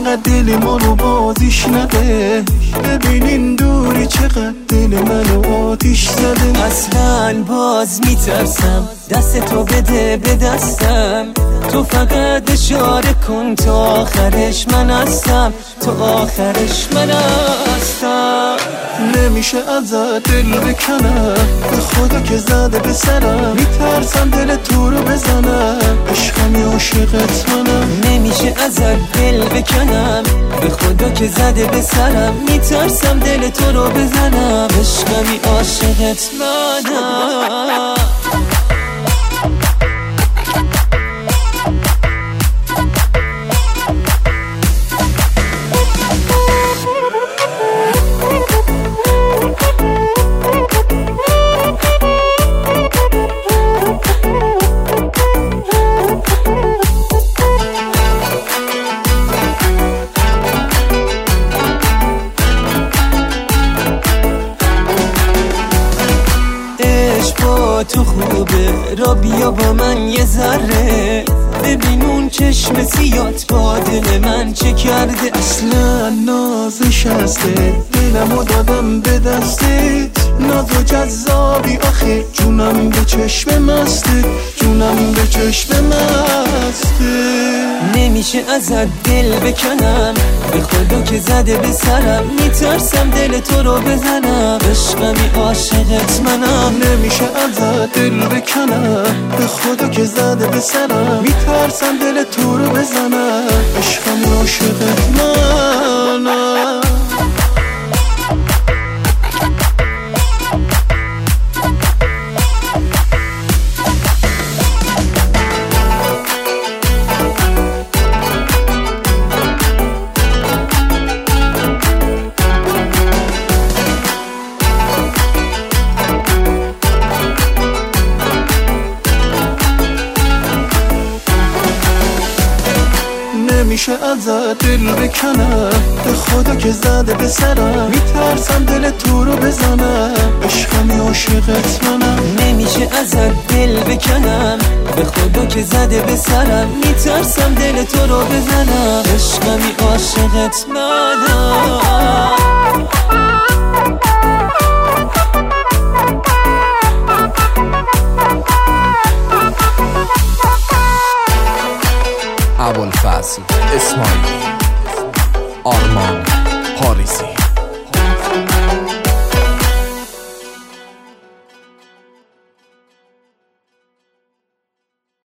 انقدر دل ما رو بازیش نده. ببینین دوری چقدر دل منو آتیش زده. اصلا باز میترسم دست تو بده به دستم، تو فقط اشاره کن تا آخرش من هستم، تو آخرش من هستم. نمیشه ازت دل بکنم، به خدا که زده به سرم. میترسم دل تو رو بزنم، عشقمی عاشقت منم. نمیشه ازت دل بکنم، به خدا که زده به سرم. میترسم دل تو رو بزنم، عشقمی عاشقت منم. تو خوبه را بیا با من یه ذره، ببین اون چشم سیات با دل من چه کرده. اصلا نازش هسته، دلمو دادم به دستت. ناز و جذابی آخه، جونم به چشم مسته، جونم به چشم مسته. نمیشه ازت دل بکنم، به خدا که زده به سرم. میترسم دل تو رو بزنم، عشقمی عاشقت منم. نمیشه ازت دل بکنم، به خدا که زده به سرم. میترسم دل تو رو بزنم، عشقمی عاشقت منم. نمیشه ازت دل بکنم، به خدا که زده به سرم. میترسم دل تو رو بزنم، عشقمی عاشقت منم. نمیشه ازت دل بکنم، به خدا که زده به سرم. میترسم دل تو رو بزنم، عشقمی عاشقت منم. ابوالفضل اسماعیلی.